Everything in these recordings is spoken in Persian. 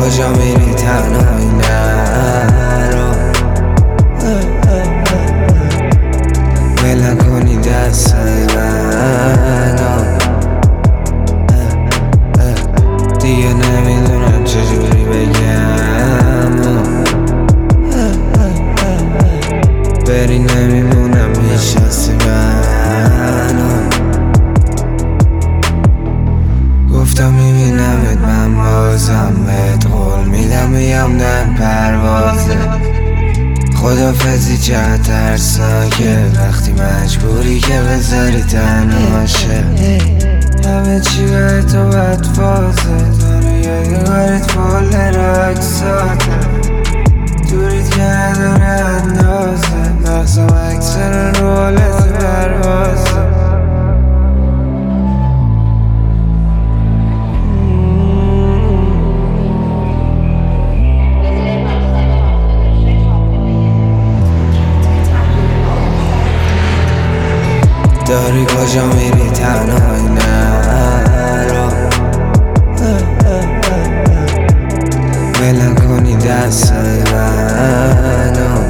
کجا میری تنهایی نرو ول نکنی دستای منو دیگه نمیدونم چجوری بگم بری نمیمونم میشناسی منو گفتم میبینمت من بازم بهت قول میدم میام در پروازه خدافزی چقدر ترسناکه وقتی مجبوری که بذاری تنهاشه همه چی به تو بدفازه داره یادگارت کل رقصاته دوریت که نداره اندازه مغزم اکثر رولت پروازه داری کجا میری تنهایی نرو ول نکنی دستای منو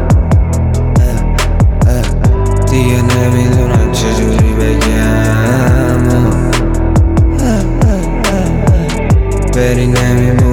دیگه نمیدونم چجوری بگم بری نمیمونم